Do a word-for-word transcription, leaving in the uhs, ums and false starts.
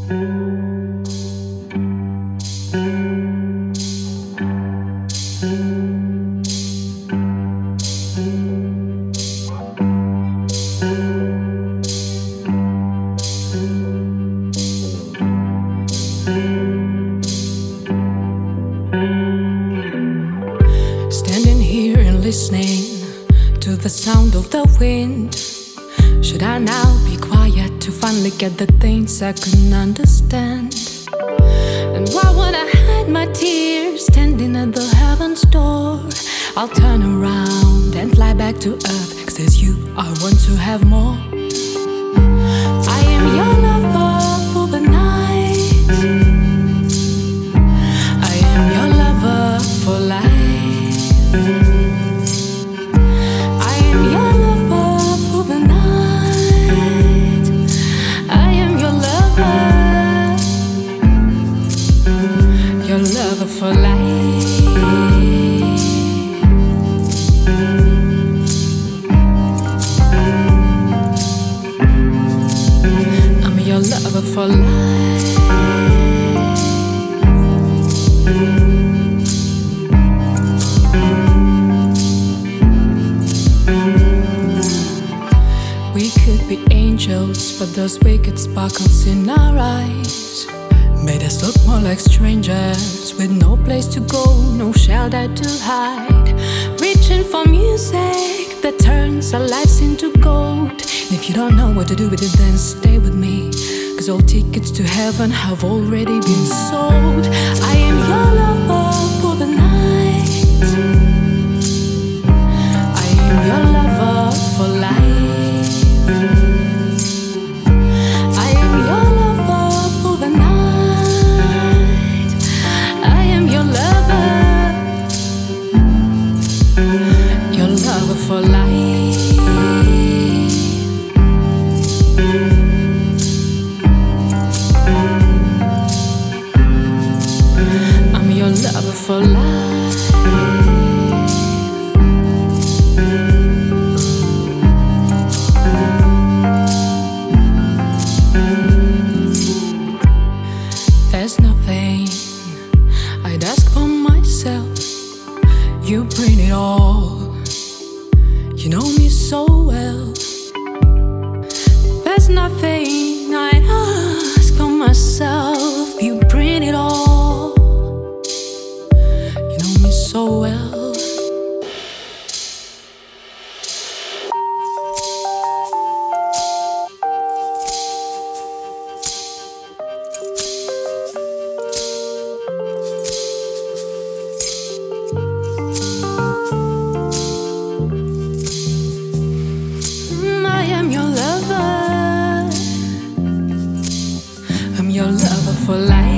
Standing here and listening to the sound of the wind. Should I now be quiet to finally get the things I couldn't understand? And why would I hide my tears standing at the heaven's door? I'll turn around and fly back to earth, 'cause there's you I want to have more. I am your lover for the night. I am your lover for life. I am your lover for the night. I am your lover, your lover for life. I'm your lover for life. We could be angels, but those wicked sparkles in our eyes made us look more like strangers with no place to go, no shelter to hide. Reaching for music that turns our lives into gold. And if you don't know what to do with it, then stay with me, 'cause all tickets to heaven have already been sold. I am your lover for the night. I am your lover for life. I am your lover for the night. I am your lover, your lover for life. I'm your lover for life. There's nothing I'd ask for myself. You bring it all. You know me so well. There's nothing I'd ask for myself. You bring it all. You know me so well. Your lover for life.